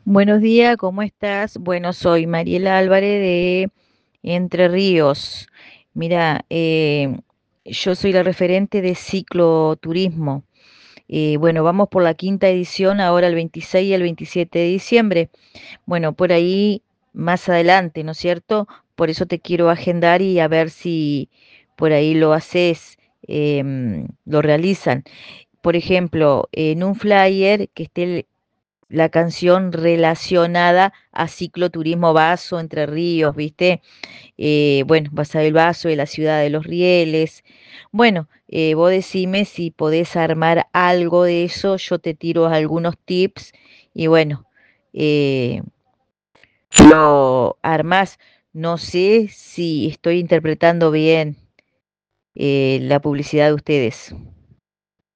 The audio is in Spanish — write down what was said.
Buenos días, ¿cómo estás? Bueno, soy Mariela Álvarez de Entre Ríos. Mira, yo soy la referente de cicloturismo. Bueno, vamos por la quinta edición, ahora el 26 y el 27 de diciembre. Bueno, por ahí más adelante, ¿no es cierto? Por eso te quiero agendar y a ver si por ahí lo haces, lo realizan. Por ejemplo, en un flyer que esté la canción relacionada a cicloturismo Vaso, Entre Ríos, ¿viste? Bueno, vas a ver el Vaso de la ciudad de Los Rieles. Bueno, vos decime si podés armar algo de eso, yo te tiro algunos tips y bueno, eh, lo armás. No sé si estoy interpretando bien la publicidad de ustedes.